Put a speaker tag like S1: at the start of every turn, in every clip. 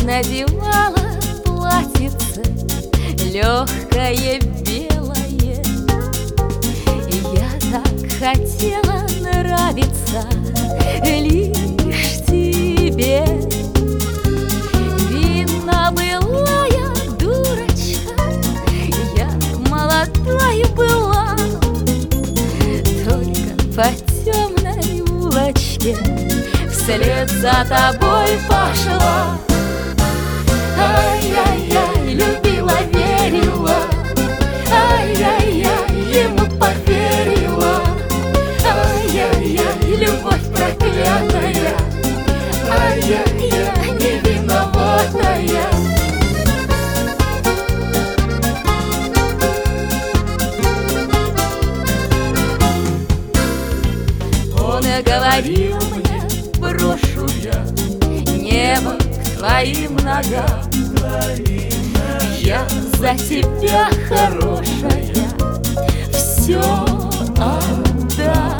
S1: надевала платьице легкое белое. Я так хотела нравиться лишь тебе. Видно, была я дурочка, я молодой была, только по темной улочке вслед за тобой пошла. Ай-яй-яй, любила, верила, ай-яй-яй, ему поверила. Ай-яй-яй, любовь проклятая, ай-яй-яй, не виноватая. Он и говорил мне: брошу я небо к твоим ногам. Я за тебя, хорошая, все отдам.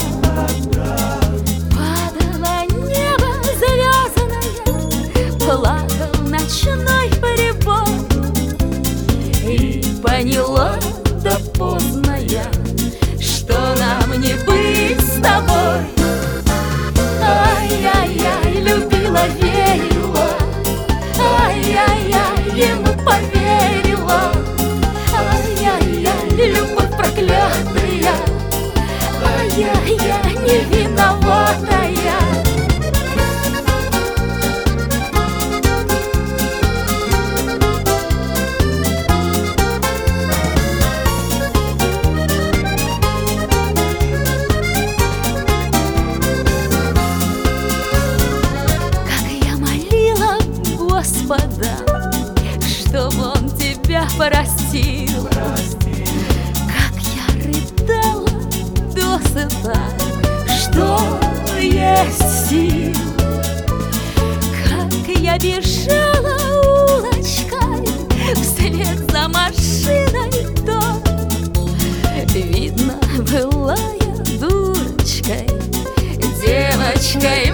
S1: Падало небо звездное, плакал ночной прибой, и поняла, да поздно я, что нам не быть с тобой. Ай-яй-яй, любила, верила, ай-яй-яй, ему поверила. Ай-яй-яй, любовь проклятая, ай-яй-яй, не виноватая. Господа, чтоб он тебя простил, как я рыдала досыта, что есть сил, как я бежала улочкой вслед за машиной, то видно, была я дурочкой, девочкой